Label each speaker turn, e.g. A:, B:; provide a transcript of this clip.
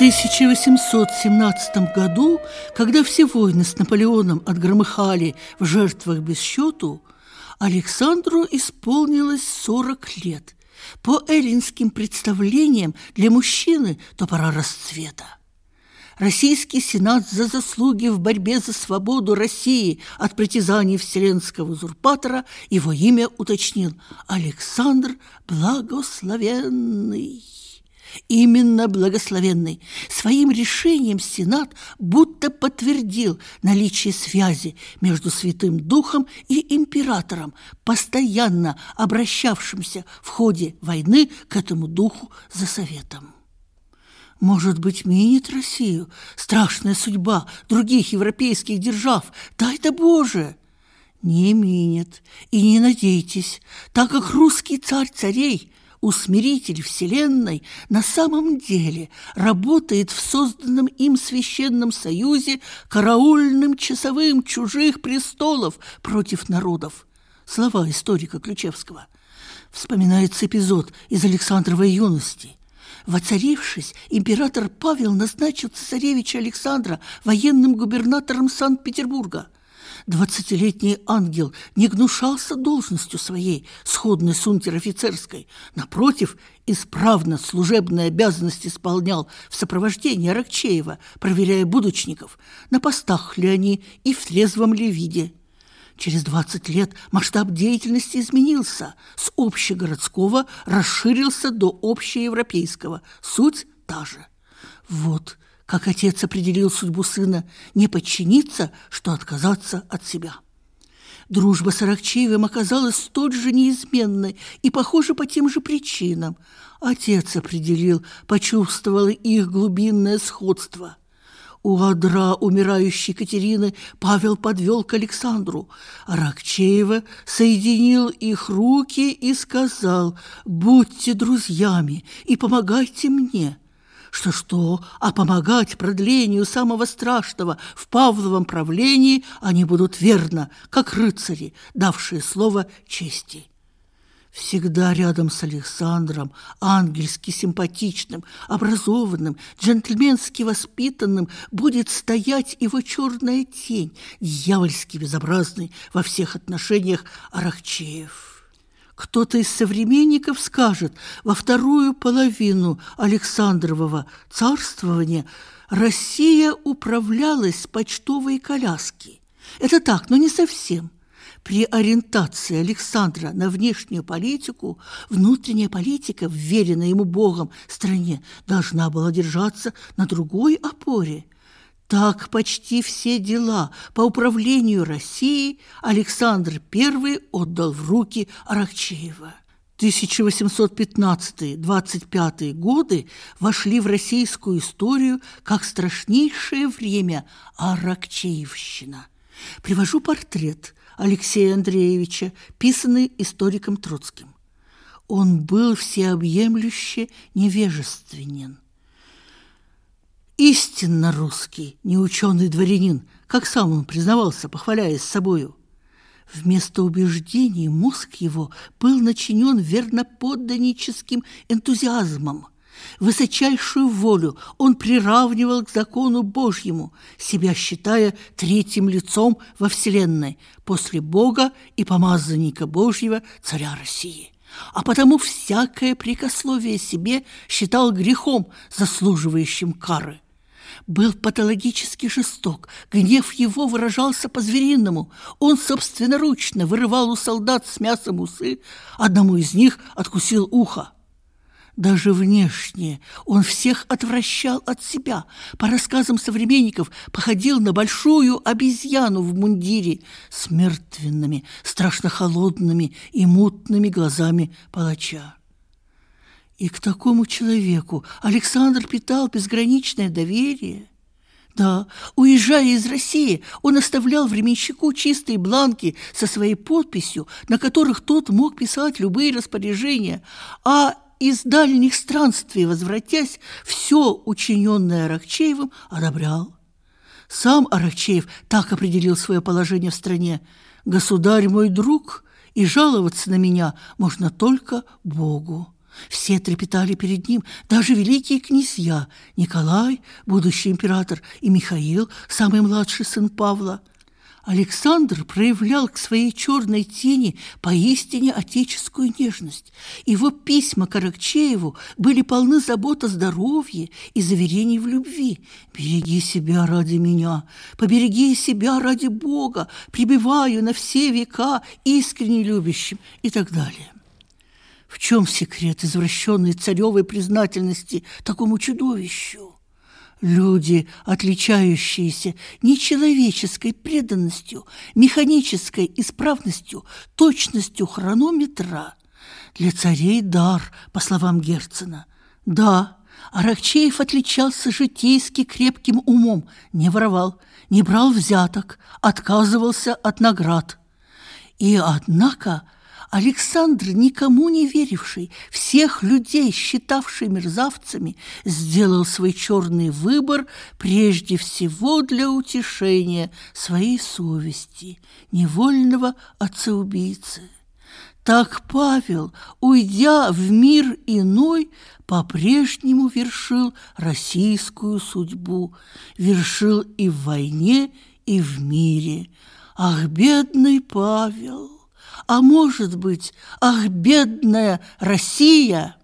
A: 1817 году, когда все войны с Наполеоном отгромыхали в жертвах без счету, Александру исполнилось 40 лет. По эллинским представлениям для мужчины то пора расцвета. Российский Сенат за заслуги в борьбе за свободу России от притязаний вселенского узурпатора его имя уточнил: Александр Благословенный. Именно Благословенный. Своим решением Сенат будто подтвердил наличие связи между Святым Духом и императором, постоянно обращавшимся в ходе войны к этому духу за советом. Может быть, минит Россию страшная судьба других европейских держав? Дай-то Боже! Не минит, и не надейтесь, так как русский царь царей, усмиритель вселенной, на самом деле работает в созданном им священном союзе караульным часовым чужих престолов против народов. Слова историка Ключевского. Вспоминается эпизод из Александровой юности. Воцарившись, император Павел назначил цесаревича Александра военным губернатором Санкт-Петербурга. 20-летний ангел не гнушался должностью своей, сходной с унтер-офицерской. Напротив, исправно служебные обязанности исполнял в сопровождении Аракчеева, проверяя будочников, на постах ли они и в трезвом ли виде. Через 20 лет масштаб деятельности изменился, с общегородского расширился до общеевропейского. Суть та же. Вот как отец определил судьбу сына: не подчиниться, что отказаться от себя. Дружба с Аракчеевым оказалась столь же неизменной и, похоже, по тем же причинам. Отец определил, почувствовал их глубинное сходство. У одра умирающей Екатерины Павел подвел к Александру. Аракчеева соединил их руки и сказал: «Будьте друзьями и помогайте мне». Что, а помогать продлению самого страшного в Павловом правлении они будут верно, как рыцари, давшие слово чести. Всегда рядом с Александром, ангельски симпатичным, образованным, джентльменски воспитанным, будет стоять его черная тень, дьявольски безобразный во всех отношениях Аракчеев. Кто-то из современников скажет: во вторую половину Александрового царствования Россия управлялась с почтовой коляски. Это так, но не совсем. При ориентации Александра на внешнюю политику внутренняя политика, вверенная ему Богом стране, должна была держаться на другой опоре. Так почти все дела по управлению Россией Александр I отдал в руки Аракчеева. 1815-25 годы вошли в российскую историю как страшнейшее время Аракчеевщина. Привожу портрет Алексея Андреевича, писанный историком Троцким. Он был всеобъемлюще невежественен. Истинно русский, неученый дворянин, как сам он признавался, похваляясь собою. Вместо убеждений мозг его был начинен верноподданническим энтузиазмом. Высочайшую волю он приравнивал к закону Божьему, себя считая третьим лицом во вселенной, после Бога и помазанника Божьего, царя России. А потому всякое прикословие себе считал грехом, заслуживающим кары. Был патологически жесток, гнев его выражался по-звериному. Он собственноручно вырывал у солдат с мясом усы, одному из них откусил ухо. Даже внешне он всех отвращал от себя. По рассказам современников, походил на большую обезьяну в мундире с мертвенными, страшно холодными и мутными глазами палача. И к такому человеку Александр питал безграничное доверие. Да, уезжая из России, он оставлял временщику чистые бланки со своей подписью, на которых тот мог писать любые распоряжения, а из дальних странствий возвратясь, все учиненное Аракчеевым одобрял. Сам Аракчеев так определил свое положение в стране: «Государь мой друг, и жаловаться на меня можно только Богу». Все трепетали перед ним, даже великие князья Николай, будущий император, и Михаил, самый младший сын Павла. Александр проявлял к своей черной тени поистине отеческую нежность. Его письма к Аракчееву были полны забот о здоровье и заверений в любви. «Береги себя ради меня, побереги себя ради Бога, пребываю на все века искренне любящим» и так далее. В чем секрет извращенной царевой признательности такому чудовищу? Люди, отличающиеся нечеловеческой преданностью, механической исправностью, точностью хронометра. Для царей дар, по словам Герцена. Да, Аракчеев отличался житейски крепким умом, не воровал, не брал взяток, отказывался от наград. И однако Александр, никому не веривший, всех людей, считавший мерзавцами, сделал свой черный выбор прежде всего для утешения своей совести, невольного отца-убийцы. Так Павел, уйдя в мир иной, по-прежнему вершил российскую судьбу, вершил и в войне, и в мире. Ах, бедный Павел! А может быть, ах, бедная Россия!